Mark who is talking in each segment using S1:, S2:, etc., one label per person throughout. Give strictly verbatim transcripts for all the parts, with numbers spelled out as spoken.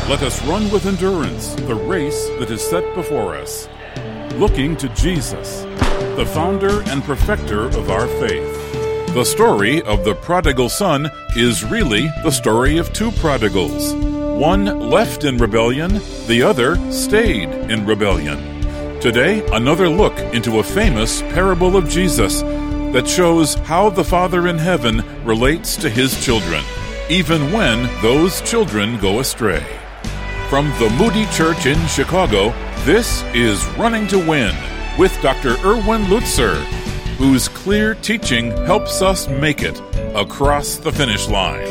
S1: Let us run with endurance the race that is set before us, looking to Jesus, the founder and perfecter of our faith. The story of the prodigal son is really the story of two prodigals. One left in rebellion, the other stayed in rebellion. Today, another look into a famous parable of Jesus that shows how the Father in heaven relates to his children, even when those children go astray. From the Moody Church in Chicago, this is Running to Win with Doctor Erwin Lutzer, whose clear teaching helps us make it across the finish line.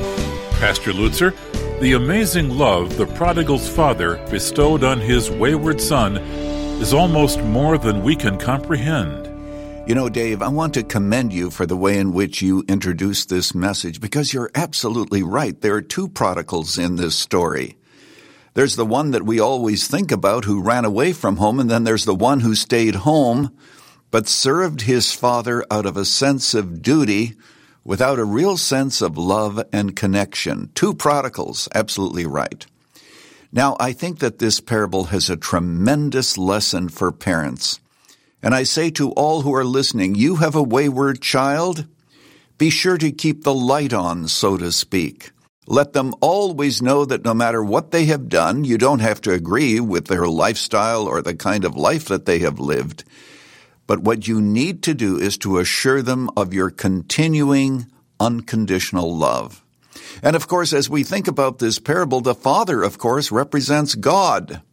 S1: Pastor Lutzer, the amazing love the prodigal's father bestowed on his wayward son is almost more than we can comprehend.
S2: You know, Dave, I want to commend you for the way in which you introduced this message, because you're absolutely right. There are two prodigals in this story. There's the one that we always think about who ran away from home, and then there's the one who stayed home but served his father out of a sense of duty without a real sense of love and connection. Two prodigals, absolutely right. Now, I think that this parable has a tremendous lesson for parents. And I say to all who are listening, you have a wayward child? Be sure to keep the light on, so to speak. Let them always know that no matter what they have done, you don't have to agree with their lifestyle or the kind of life that they have lived. But what you need to do is to assure them of your continuing, unconditional love. And of course, as we think about this parable, the Father, of course, represents God.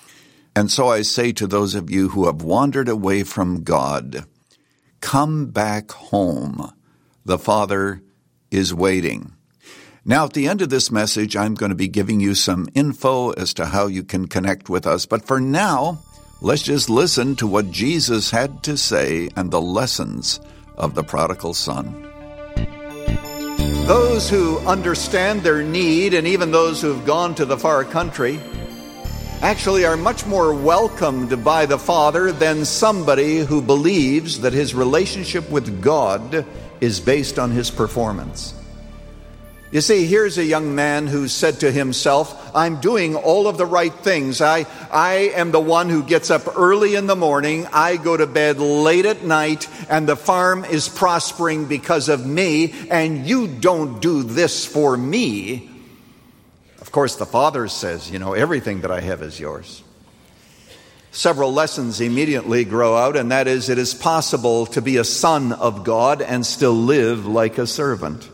S2: And so I say to those of you who have wandered away from God, come back home. The Father is waiting. Now, at the end of this message, I'm going to be giving you some info as to how you can connect with us. But for now, let's just listen to what Jesus had to say and the lessons of the prodigal son.
S3: Those who understand their need, and even those who have gone to the far country, actually are much more welcomed by the Father than somebody who believes that his relationship with God is based on his performance. You see, here's a young man who said to himself, I'm doing all of the right things. I, I am the one who gets up early in the morning. I go to bed late at night, and the farm is prospering because of me, and you don't do this for me. Of course, the Father says, you know, everything that I have is yours. Several lessons immediately grow out, and that is, it is possible to be a son of God and still live like a servant.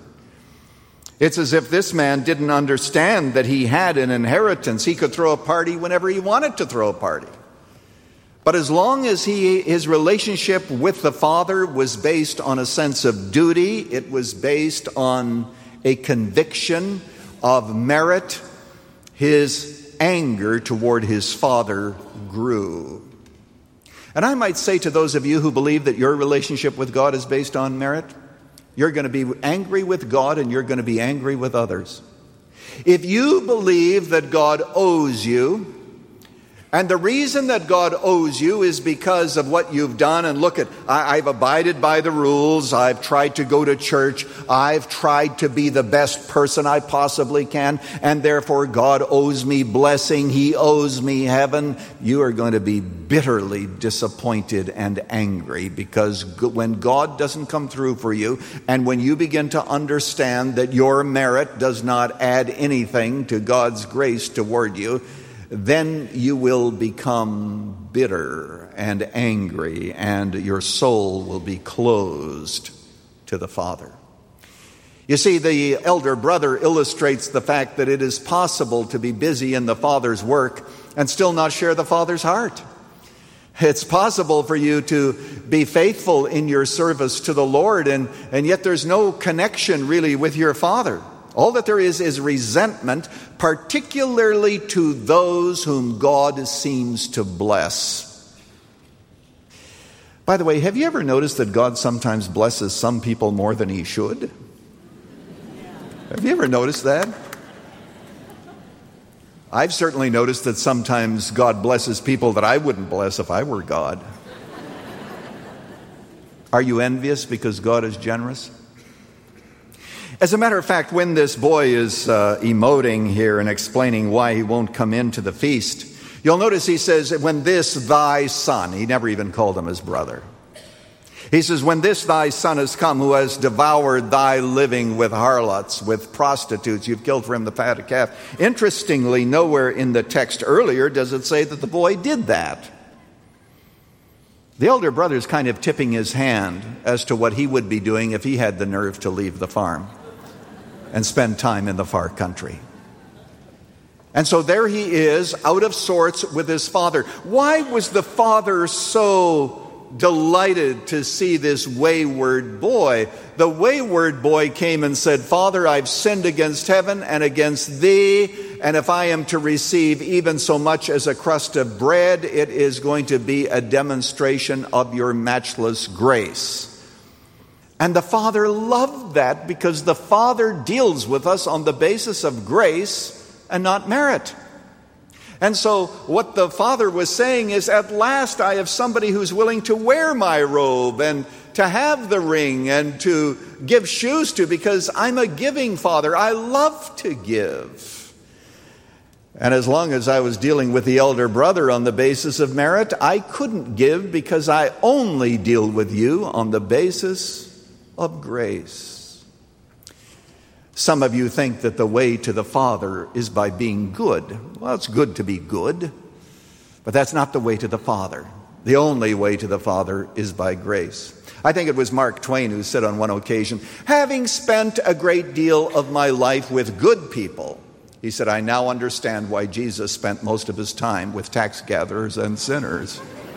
S3: It's as if this man didn't understand that he had an inheritance. He could throw a party whenever he wanted to throw a party. But as long as he, his relationship with the Father was based on a sense of duty, it was based on a conviction of merit, his anger toward his Father grew. And I might say to those of you who believe that your relationship with God is based on merit, you're going to be angry with God and you're going to be angry with others. If you believe that God owes you, and the reason that God owes you is because of what you've done, and look at, I, I've abided by the rules, I've tried to go to church, I've tried to be the best person I possibly can, and therefore God owes me blessing, He owes me heaven, you are going to be bitterly disappointed and angry, because when God doesn't come through for you, and when you begin to understand that your merit does not add anything to God's grace toward you, then you will become bitter and angry, and your soul will be closed to the Father. You see, the elder brother illustrates the fact that it is possible to be busy in the Father's work and still not share the Father's heart. It's possible for you to be faithful in your service to the Lord, and, and yet there's no connection really with your Father. All that there is is resentment, particularly to those whom God seems to bless. By the way, have you ever noticed that God sometimes blesses some people more than He should? Have you ever noticed that? I've certainly noticed that sometimes God blesses people that I wouldn't bless if I were God. Are you envious because God is generous? As a matter of fact, when this boy is uh, emoting here and explaining why he won't come into the feast, you'll notice he says, when this thy son, he never even called him his brother. He says, when this thy son has come, who has devoured thy living with harlots, with prostitutes, you've killed for him the fatted calf. Interestingly, nowhere in the text earlier does it say that the boy did that. The elder brother is kind of tipping his hand as to what he would be doing if he had the nerve to leave the farm and spend time in the far country. And so there he is, out of sorts with his father. Why was the father so delighted to see this wayward boy? The wayward boy came and said, Father, I've sinned against heaven and against thee, and if I am to receive even so much as a crust of bread, it is going to be a demonstration of your matchless grace. And the Father loved that, because the Father deals with us on the basis of grace and not merit. And so what the Father was saying is, at last I have somebody who's willing to wear my robe and to have the ring and to give shoes to, because I'm a giving Father. I love to give. And as long as I was dealing with the elder brother on the basis of merit, I couldn't give, because I only deal with you on the basis of grace. Some of you think that the way to the Father is by being good. Well, it's good to be good, but that's not the way to the Father. The only way to the Father is by grace. I think it was Mark Twain who said on one occasion, having spent a great deal of my life with good people, he said, I now understand why Jesus spent most of his time with tax gatherers and sinners.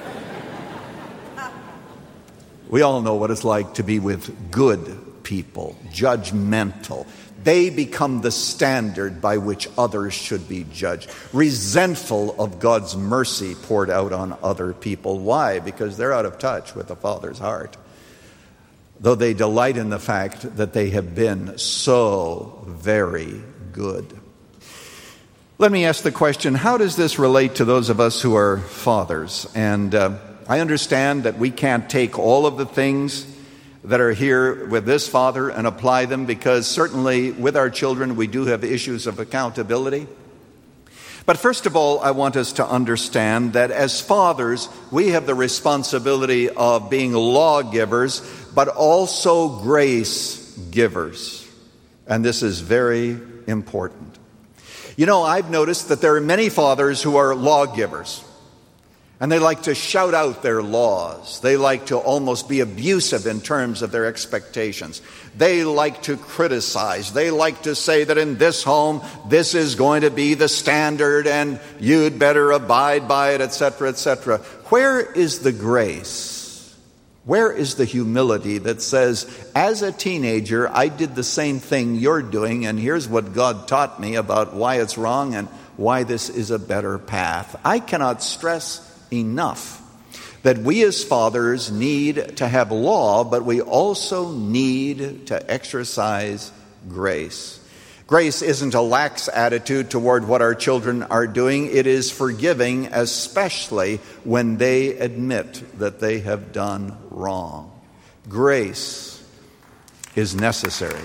S3: We all know what it's like to be with good people, judgmental. They become the standard by which others should be judged. Resentful of God's mercy poured out on other people. Why? Because they're out of touch with the Father's heart. Though they delight in the fact that they have been so very good. Let me ask the question, how does this relate to those of us who are fathers? And uh, I understand that we can't take all of the things that are here with this father and apply them, because certainly with our children we do have issues of accountability. But first of all, I want us to understand that as fathers, we have the responsibility of being lawgivers, but also grace givers. And this is very important. You know, I've noticed that there are many fathers who are lawgivers. And they like to shout out their laws. They like to almost be abusive in terms of their expectations. They like to criticize. They like to say that in this home, this is going to be the standard and you'd better abide by it, et cetera, et cetera. Where is the grace? Where is the humility that says, as a teenager, I did the same thing you're doing, and here's what God taught me about why it's wrong and why this is a better path? I cannot stress enough that we as fathers need to have law, but we also need to exercise grace. Grace isn't a lax attitude toward what our children are doing. It is forgiving, especially when they admit that they have done wrong. Grace is necessary.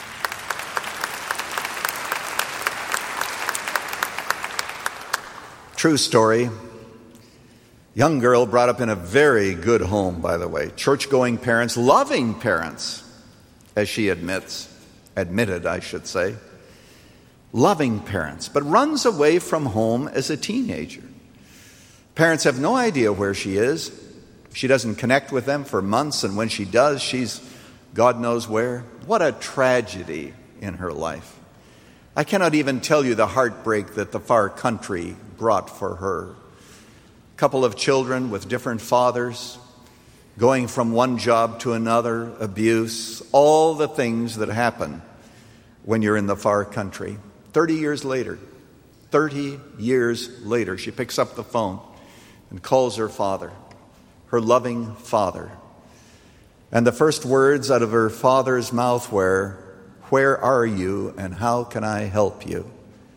S3: True story. Young girl brought up in a very good home, by the way. Church-going parents, loving parents, as she admits, admitted, I should say. Loving parents, but runs away from home as a teenager. Parents have no idea where she is. She doesn't connect with them for months, and when she does, she's God knows where. What a tragedy in her life. I cannot even tell you the heartbreak that the far country brought for her. Couple of children with different fathers, going from one job to another, abuse, all the things that happen when you're in the far country. Thirty years later, thirty years later, she picks up the phone and calls her father, her loving father. And the first words out of her father's mouth were, "Where are you and how can I help you?"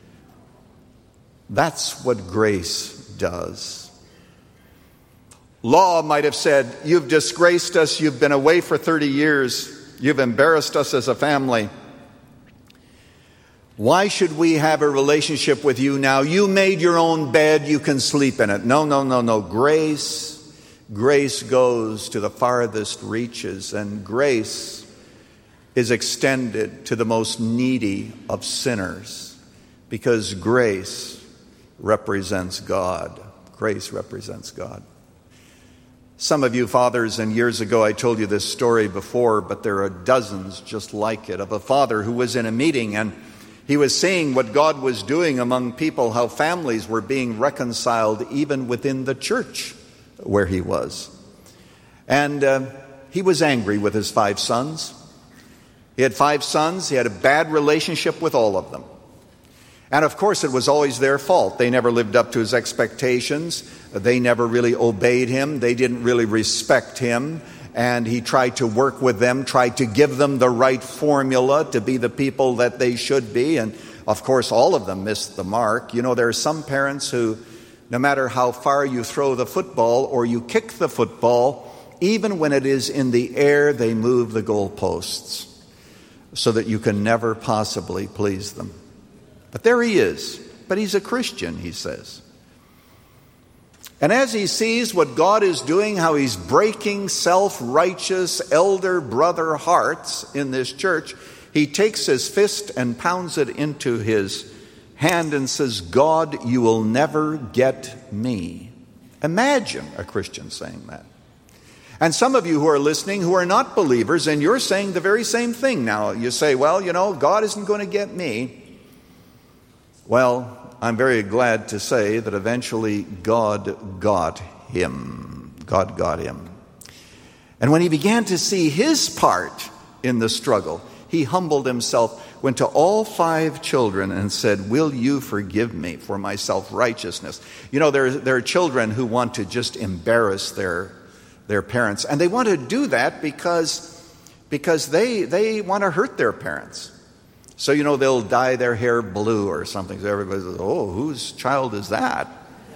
S3: That's what grace does. Law might have said, "You've disgraced us, you've been away for thirty years, you've embarrassed us as a family. Why should we have a relationship with you now? You made your own bed, you can sleep in it. No, no, no, no. Grace, grace goes to the farthest reaches, and grace is extended to the most needy of sinners, because grace represents God. Grace represents God. Some of you fathers, and years ago I told you this story before, but there are dozens just like it, of a father who was in a meeting and he was seeing what God was doing among people, how families were being reconciled even within the church where he was. And uh, he was angry with his five sons. He had five sons. He had a bad relationship with all of them. And of course, it was always their fault. They never lived up to his expectations. They never really obeyed him. They didn't really respect him. And he tried to work with them, tried to give them the right formula to be the people that they should be. And of course, all of them missed the mark. You know, there are some parents who, no matter how far you throw the football or you kick the football, even when it is in the air, they move the goalposts, so that you can never possibly please them. But there he is. But he's a Christian, he says. And as he sees what God is doing, how he's breaking self-righteous elder brother hearts in this church, he takes his fist and pounds it into his hand and says, God, you will never get me. Imagine a Christian saying that. And some of you who are listening who are not believers, and you're saying the very same thing now. You say, well, you know, God isn't going to get me. Well, I'm very glad to say that eventually God got him. God got him. And when he began to see his part in the struggle, he humbled himself, went to all five children and said, will you forgive me for my self-righteousness? You know, there, there are children who want to just embarrass their their parents. And they want to do that because, because they, they want to hurt their parents. So, you know, they'll dye their hair blue or something. So everybody says, oh, whose child is that?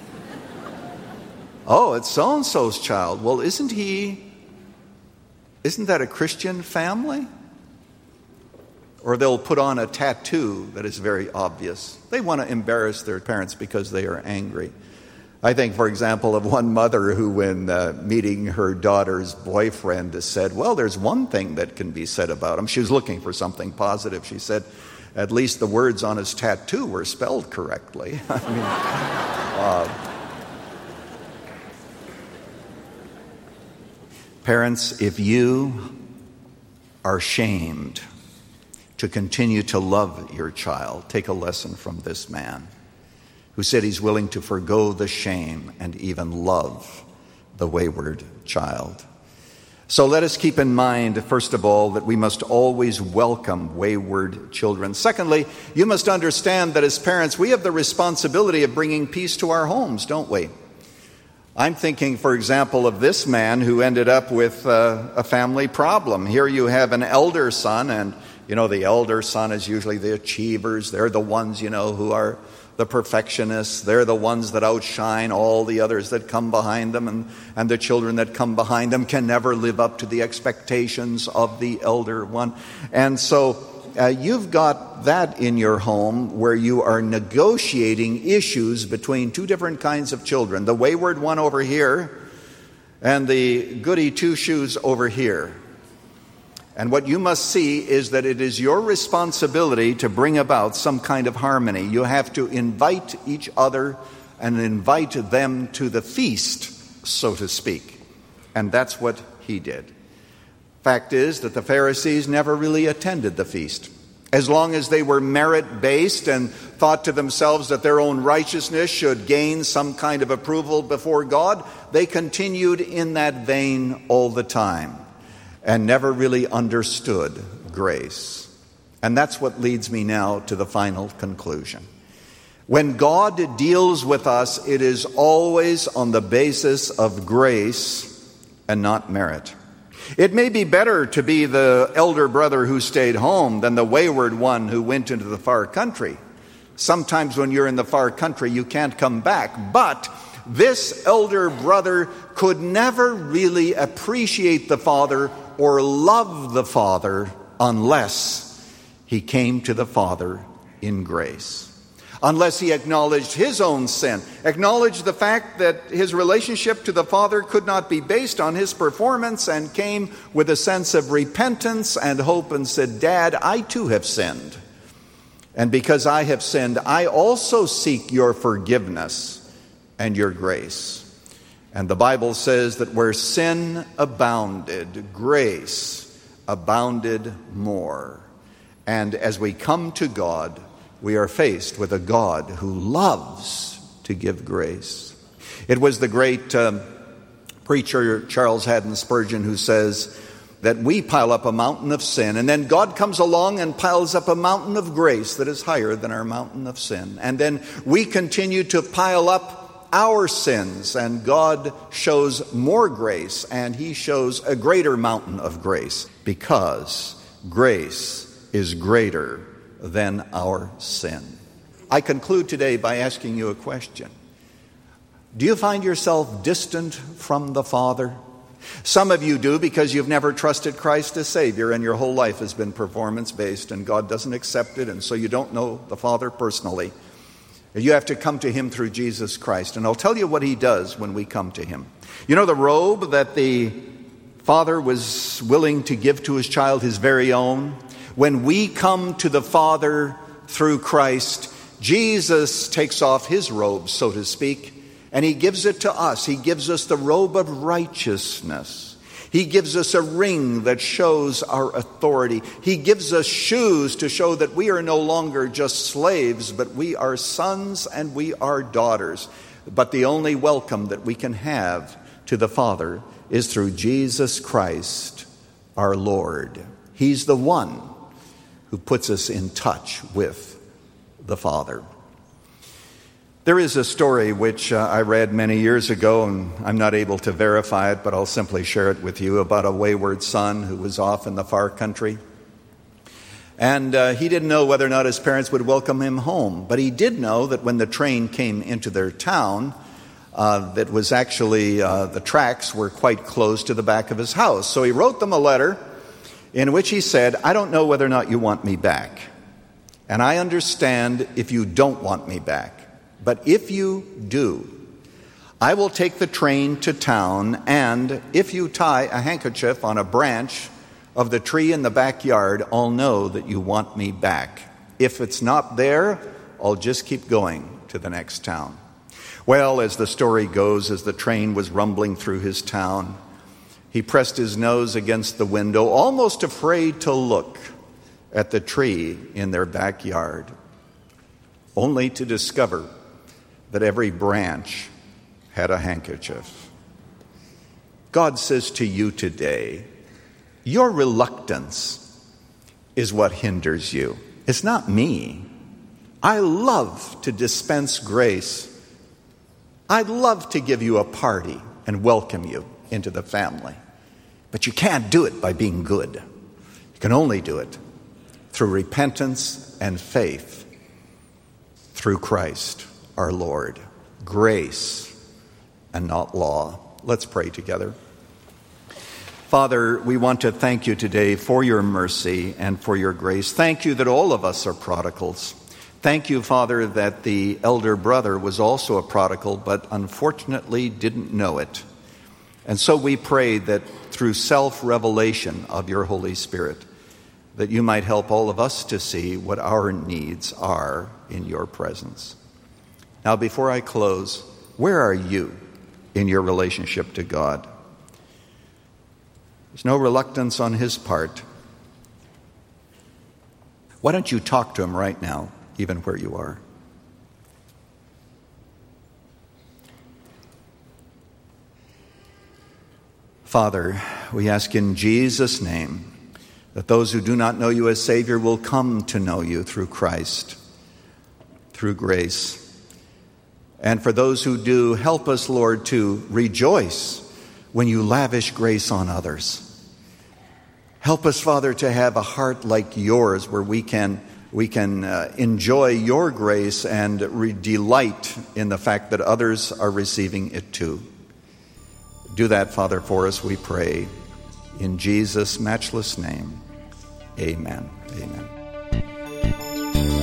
S3: Oh, it's so-and-so's child. Well, isn't he, isn't that a Christian family? Or they'll put on a tattoo that is very obvious. They want to embarrass their parents because they are angry. I think, for example, of one mother who, when uh, meeting her daughter's boyfriend, said, well, there's one thing that can be said about him. She was looking for something positive. She said, at least the words on his tattoo were spelled correctly. I mean, uh, parents, if you are shamed to continue to love your child, take a lesson from this man who said he's willing to forgo the shame and even love the wayward child. So let us keep in mind, first of all, that we must always welcome wayward children. Secondly, you must understand that as parents, we have the responsibility of bringing peace to our homes, don't we? I'm thinking, for example, of this man who ended up with uh, a family problem. Here you have an elder son, and, you know, the elder son is usually the achievers. They're the ones, you know, who are the perfectionists. They're the ones that outshine all the others that come behind them, and, and the children that come behind them can never live up to the expectations of the elder one. And so uh, you've got that in your home where you are negotiating issues between two different kinds of children, the wayward one over here and the goody two-shoes over here. And what you must see is that it is your responsibility to bring about some kind of harmony. You have to invite each other and invite them to the feast, so to speak. And that's what he did. Fact is that the Pharisees never really attended the feast. As long as they were merit-based and thought to themselves that their own righteousness should gain some kind of approval before God, they continued in that vein all the time and never really understood grace. And that's what leads me now to the final conclusion. When God deals with us, it is always on the basis of grace and not merit. It may be better to be the elder brother who stayed home than the wayward one who went into the far country. Sometimes when you're in the far country, you can't come back. But this elder brother could never really appreciate the father or love the father unless he came to the father in grace. Unless he acknowledged his own sin, acknowledged the fact that his relationship to the Father could not be based on his performance, and came with a sense of repentance and hope and said, Dad, I too have sinned. And because I have sinned, I also seek your forgiveness and your grace. And the Bible says that where sin abounded, grace abounded more. And as we come to God, we are faced with a God who loves to give grace. It was the great um, preacher Charles Haddon Spurgeon who says that we pile up a mountain of sin, and then God comes along and piles up a mountain of grace that is higher than our mountain of sin. And then we continue to pile up our sins, and God shows more grace, and he shows a greater mountain of grace, because grace is greater than our sin. I conclude today by asking you a question. Do you find yourself distant from the Father? Some of you do, because you've never trusted Christ as Savior, and your whole life has been performance-based, and God doesn't accept it, and so you don't know the Father personally. You have to come to him through Jesus Christ, and I'll tell you what he does when we come to him. You know the robe that the Father was willing to give to his child, his very own? When we come to the Father through Christ, Jesus takes off his robe, so to speak, and he gives it to us. He gives us the robe of righteousness. He gives us a ring that shows our authority. He gives us shoes to show that we are no longer just slaves, but we are sons and we are daughters. But the only welcome that we can have to the Father is through Jesus Christ, our Lord. He's the one who puts us in touch with the Father. There is a story which uh, I read many years ago, and I'm not able to verify it, but I'll simply share it with you, about a wayward son who was off in the far country. And uh, he didn't know whether or not his parents would welcome him home, but he did know that when the train came into their town, uh, that was actually, uh, the tracks were quite close to the back of his house. So he wrote them a letter in which he said, I don't know whether or not you want me back. And I understand if you don't want me back. But if you do, I will take the train to town, and if you tie a handkerchief on a branch of the tree in the backyard, I'll know that you want me back. If it's not there, I'll just keep going to the next town. Well, as the story goes, as the train was rumbling through his town, he pressed his nose against the window, almost afraid to look at the tree in their backyard, only to discover that every branch had a handkerchief. God says to you today, your reluctance is what hinders you. It's not me. I love to dispense grace. I'd love to give you a party and welcome you into the family. But you can't do it by being good. You can only do it through repentance and faith through Christ our Lord. Grace and not law. Let's pray together. Father, we want to thank you today for your mercy and for your grace. Thank you that all of us are prodigals. Thank you, Father, that the elder brother was also a prodigal, but unfortunately didn't know it. And so we pray that through self-revelation of your Holy Spirit, that you might help all of us to see what our needs are in your presence. Now, before I close, where are you in your relationship to God? There's no reluctance on his part. Why don't you talk to him right now, even where you are? Father, we ask in Jesus' name that those who do not know you as Savior will come to know you through Christ, through grace. And for those who do, help us, Lord, to rejoice when you lavish grace on others. Help us, Father, to have a heart like yours where we can we can uh, enjoy your grace and re- delight in the fact that others are receiving it too. Do that, Father, for us, we pray. In Jesus' matchless name, amen. Amen.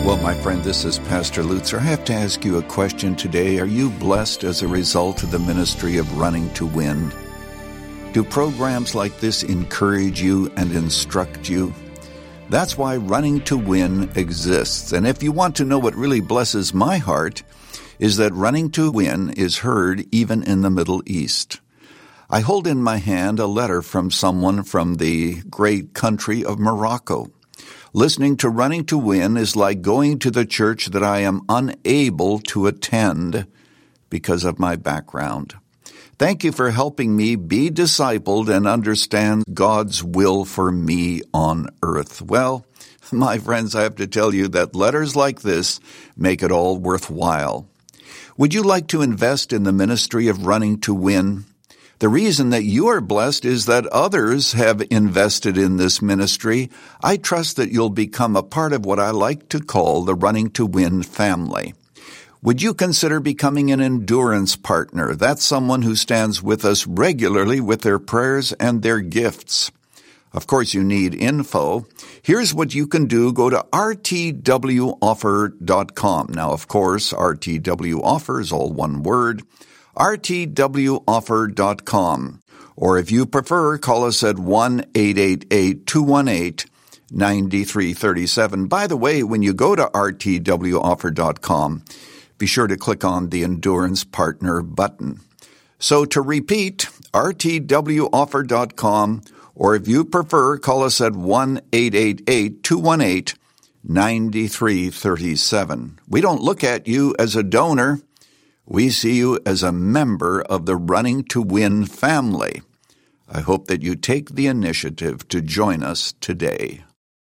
S2: Well, my friend, this is Pastor Lutzer. I have to ask you a question today. Are you blessed as a result of the ministry of Running to Win? Do programs like this encourage you and instruct you? That's why Running to Win exists. And if you want to know what really blesses my heart, is that Running to Win is heard even in the Middle East. I hold in my hand a letter from someone from the great country of Morocco. Listening to Running to Win is like going to the church that I am unable to attend because of my background. Thank you for helping me be discipled and understand God's will for me on earth. Well, my friends, I have to tell you that letters like this make it all worthwhile. Would you like to invest in the ministry of Running to Win? The reason that you are blessed is that others have invested in this ministry. I trust that you'll become a part of what I like to call the Running to Win family. Would you consider becoming an endurance partner? That's someone who stands with us regularly with their prayers and their gifts. Of course, you need info. Here's what you can do. Go to r t w offer dot com. Now, of course, R T W Offer is all one word. r t w offer dot com. Or if you prefer, call us at one eight eight eight, two one eight, nine three three seven. By the way, when you go to r t w offer dot com, be sure to click on the Endurance Partner button. So to repeat, r t w offer dot com, or if you prefer, call us at one eight eight eight, two one eight, nine three three seven. We don't look at you as a donor. We see you as a member of the Running to Win family. I hope that you take the initiative to join us today.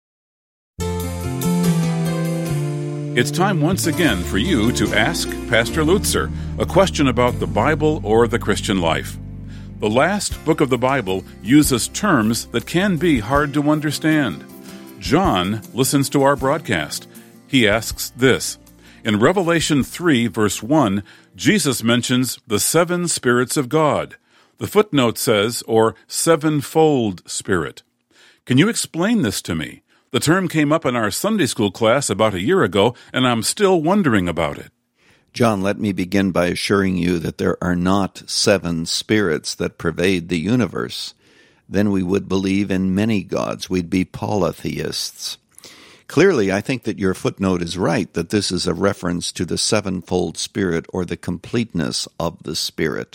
S1: It's time once again for you to ask Pastor Lutzer a question about the Bible or the Christian life. The last book of the Bible uses terms that can be hard to understand. John listens to our broadcast. He asks this. In Revelation three, verse one, Jesus mentions the seven spirits of God. The footnote says, or sevenfold spirit. Can you explain this to me? The term came up in our Sunday school class about a year ago, and I'm still wondering about it.
S2: John, let me begin by assuring you that there are not seven spirits that pervade the universe. Then we would believe in many gods. We'd be polytheists. Clearly, I think that your footnote is right, that this is a reference to the sevenfold Spirit or the completeness of the Spirit.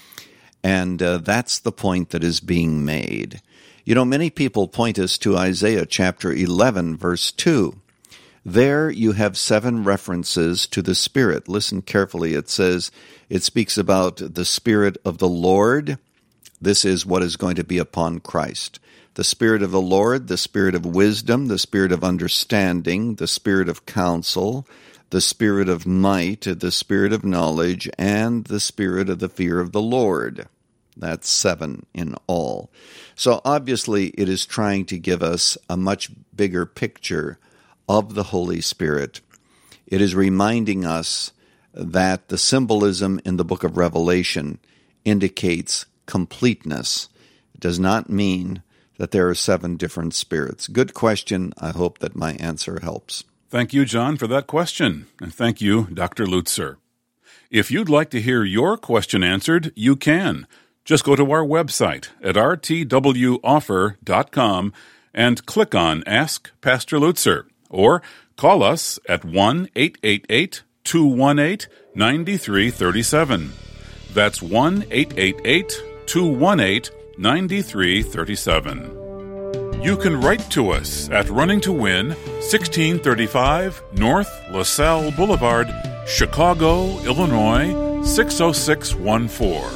S2: And uh, that's the point that is being made. You know, many people point us to Isaiah chapter eleven, verse two. There you have seven references to the Spirit. Listen carefully. It says, it speaks about the Spirit of the Lord. This is what is going to be upon Christ. The Spirit of the Lord, the Spirit of wisdom, the Spirit of understanding, the Spirit of counsel, the Spirit of might, the Spirit of knowledge, and the Spirit of the fear of the Lord. That's seven in all. So obviously it is trying to give us a much bigger picture of the Holy Spirit. It is reminding us that the symbolism in the book of Revelation indicates completeness. It does not mean that there are seven different spirits. Good question. I hope that my answer helps.
S1: Thank you, John, for that question. And thank you, Doctor Lutzer. If you'd like to hear your question answered, you can. Just go to our website at r t w offer dot com and click on Ask Pastor Lutzer, or call us at one eight eight eight, two one eight, nine three three seven. That's one eight eight eight, two one eight, nine three three seven. You can write to us at Running to Win, sixteen thirty-five North LaSalle Boulevard, Chicago, Illinois, six oh six one four.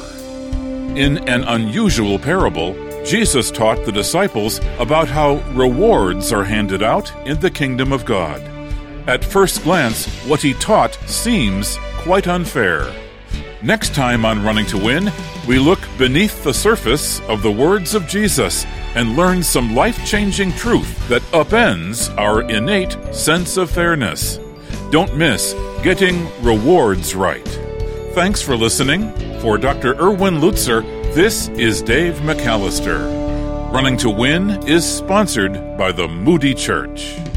S1: In an unusual parable, Jesus taught the disciples about how rewards are handed out in the kingdom of God. At first glance, what he taught seems quite unfair. Next time on Running to Win, we look beneath the surface of the words of Jesus and learn some life-changing truth that upends our innate sense of fairness. Don't miss Getting Rewards Right. Thanks for listening. For Doctor Erwin Lutzer, this is Dave McAllister. Running to Win is sponsored by the Moody Church.